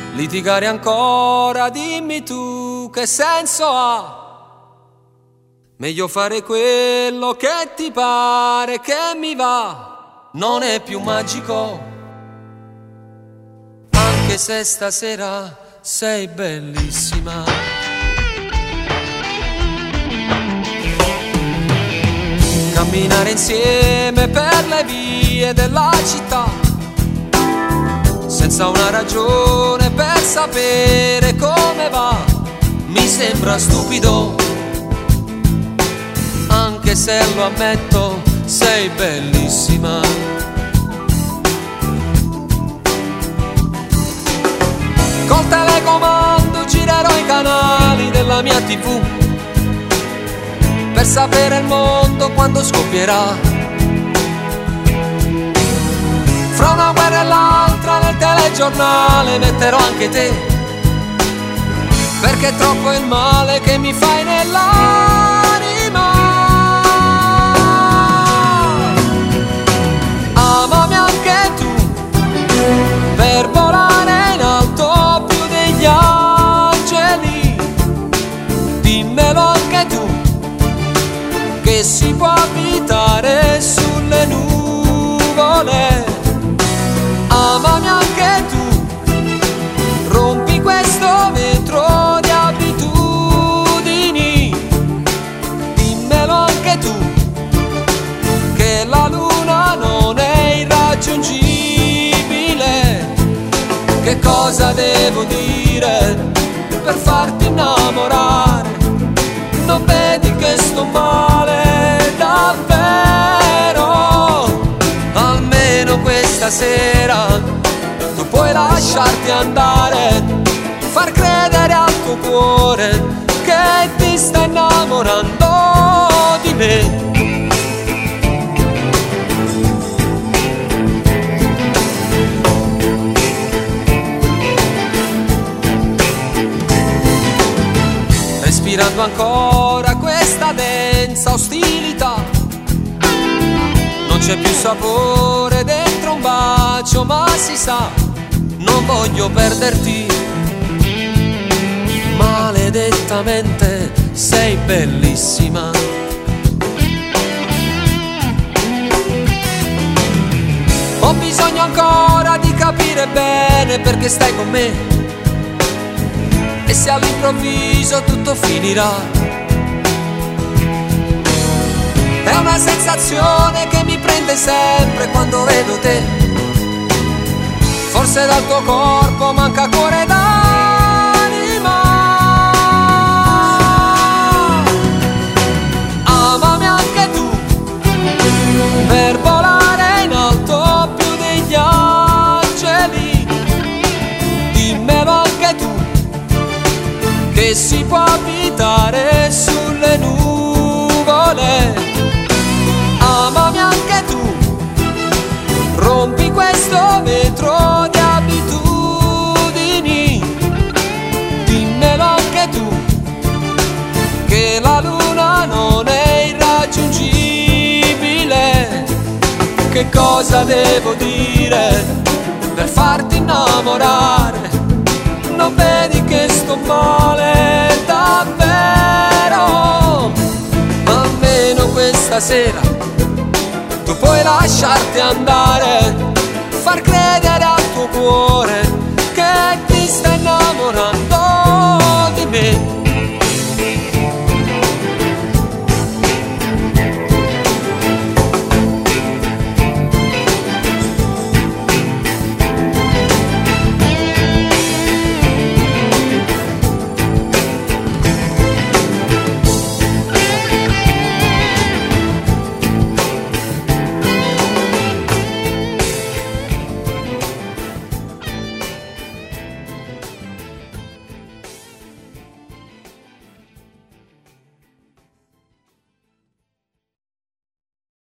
Litigare ancora, dimmi tu che senso ha? Meglio fare quello che ti pare, che mi va. Non è più magico, anche se stasera sei bellissima. Camminare insieme per le vie della città, senza una ragione per sapere come va, mi sembra stupido, anche se lo ammetto, sei bellissima. Col telecomando girerò i canali della mia TV per sapere il mondo quando scoppierà. Fra una guerra e l'altra nel telegiornale metterò anche te, perché è troppo il male che mi fai nell'anima. Amami anche tu, per volare in alto più degli angeli. Dimmelo anche tu, che si può abitare sulle nuvole. Amami anche tu, rompi questo vetro di abitudini. Dimmelo anche tu, che la luna non è irraggiungibile. Che cosa devo dire per farti innamorare? Non vedi che sto male davvero? Almeno questa sera tu puoi lasciarti andare, far credere al tuo cuore che ti sta innamorando di me. Respirando ancora questa densa ostilità, non c'è più sapore dentro un bacio, ma si sa, non voglio perderti. Maledettamente sei bellissima. Ho bisogno ancora di capire bene perché stai con me, e se all'improvviso tutto finirà. È una sensazione che mi prende sempre quando vedo te. Forse dal tuo corpo manca cuore d'anima. Amami anche tu, per volare in alto più degli angeli. Dimmelo anche tu, che si può abitare sulle nuvole. Amami anche tu, rompi questo vetro di abitudini. Dimmelo anche tu, che la luna non è irraggiungibile. Che cosa devo dire per farti innamorare? Non vedi che sto male davvero? Almeno questa sera tu puoi lasciarti andare, far credere al tuo cuore